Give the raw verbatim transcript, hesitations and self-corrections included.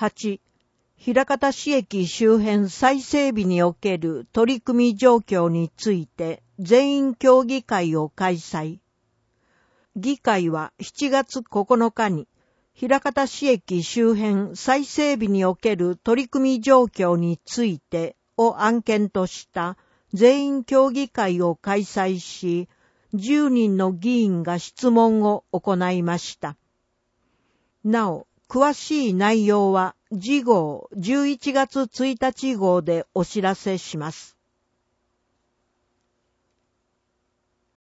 はち、枚方市駅周辺再整備における取り組み状況について全員協議会を開催。議会はしちがつここのかに、枚方市駅周辺再整備における取り組み状況についてを案件とした全員協議会を開催し、じゅうにんの議員が質問を行いました。なお、詳しい内容は次号じゅういちがつついたち号でお知らせします。